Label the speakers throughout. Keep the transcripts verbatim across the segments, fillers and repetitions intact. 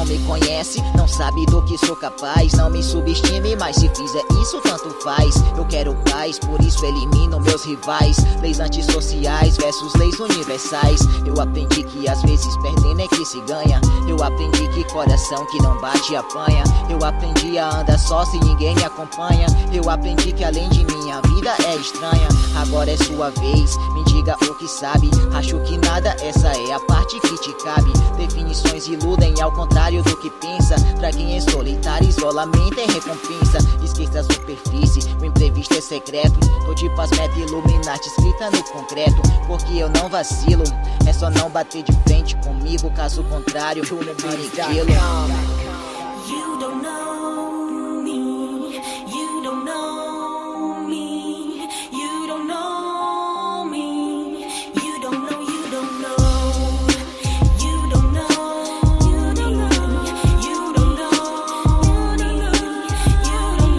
Speaker 1: Não me conhece, não sabe do que sou capaz. Não me subestime, mas se fizer isso tanto faz. Eu quero paz, por isso elimino meus rivais. Leis antissociais versus leis universais. Eu aprendi que às vezes perdendo é que se ganha. Eu aprendi que coração que não bate apanha. Eu aprendi a andar só se ninguém me acompanha. Eu aprendi que além de mim a vida é estranha. Agora é sua vez, me diga o que sabe. Acho que nada, essa é a parte que te cabe. Definições iludem ao contrário do que pensa. Pra quem é solitário, isolamento é recompensa. Esqueça a superfície, o imprevisto é secreto. Tô tipo as metas Illuminati escrita no concreto. Porque eu não vacilo, é só não bater de frente comigo. Caso contrário, eu aniquilo.
Speaker 2: You don't know me, you don't know me, you don't know me, you don't know, you don't know, you don't know, you don't know, you don't know, you don't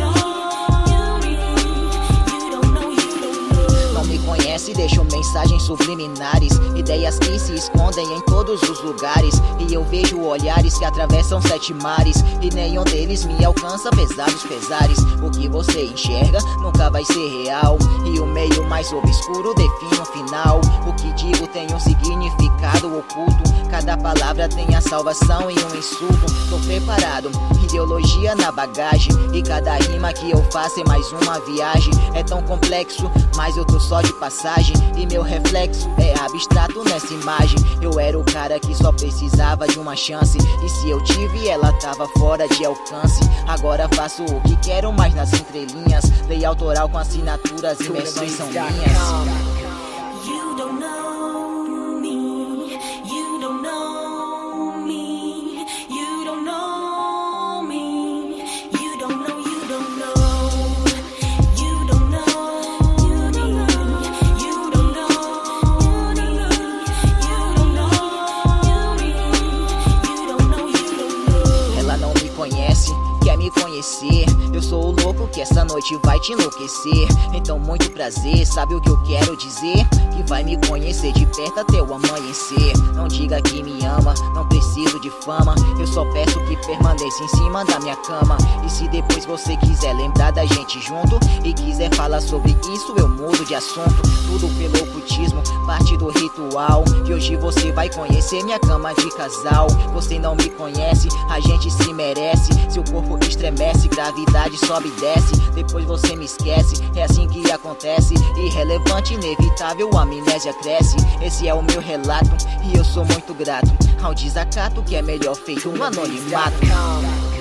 Speaker 2: know, you don't know.
Speaker 1: Não me conhece, deixo mensagens subliminares, ideias que se escondem em todos os lugares. E eu vejo olhares que atravessam sete mares, e nenhum deles me alcança, pesados pesares. O que você enxerga nunca vai ser real, e o meio mais obscuro define o final. O que digo tem um significado oculto, cada palavra tem a salvação e um insulto. Tô preparado, ideologia na bagagem, e cada rima que eu faço é mais uma viagem. É tão complexo, mas eu tô só de passagem, e meu reflexo é abstrato nessa imagem. Eu era o cara que só precisava de uma chance, e se eu tive, ela tava fora de alcance. Agora faço o que quero, mas nas entrelinhas. Lei autoral com assinaturas e menções são minhas.
Speaker 2: You don't know me, you don't know me, you don't know me, you don't know, you don't know, you don't know, you don't know, you don't know, you don't know, you don't know.
Speaker 1: Ela não me conhece, quer me conhecer. Eu sou o louco que essa noite vai te enlouquecer. Então muito prazer, sabe o que eu quero dizer? Que vai me conhecer de perto até o amanhecer. Não diga que me ama, não preciso de fama. Eu só peço que permaneça em cima da minha cama. E se depois você quiser lembrar da gente junto, e quiser falar sobre isso, eu mudo de assunto. Tudo pelo ocultismo, parte do ritual. E hoje você vai conhecer minha cama de casal. Você não me conhece, a gente se merece. Seu corpo estremece, gravidade sobe e desce. Depois você me esquece, é assim que acontece. Irrelevante, inevitável, a amnésia cresce. Esse é o meu relato, e eu sou muito grato ao desacato que é melhor feito no anonimato.